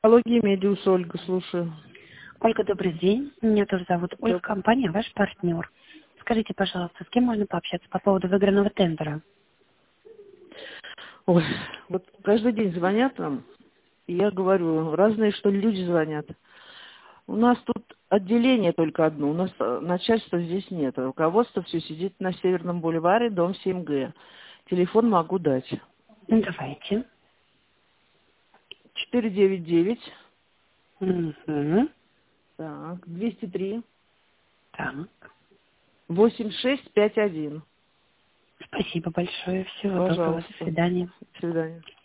Психология Медиус, Ольга, слушаю. Ольга, добрый день. Меня тоже зовут Ольга, компания «Ваш партнер». Скажите, пожалуйста, с кем можно пообщаться по поводу выигранного тендера? Ой, вот каждый день звонят нам, и я говорю, разные, что ли, люди звонят. У нас тут отделение только одно, у нас начальства здесь нет. Руководство все сидит на Северном бульваре, дом 7Г. Телефон могу дать. Ну, давайте. 499, Угу. так, 203, Так. 8651. Спасибо большое. Всего доброго. До Пожалуйста. свидания. До свидания.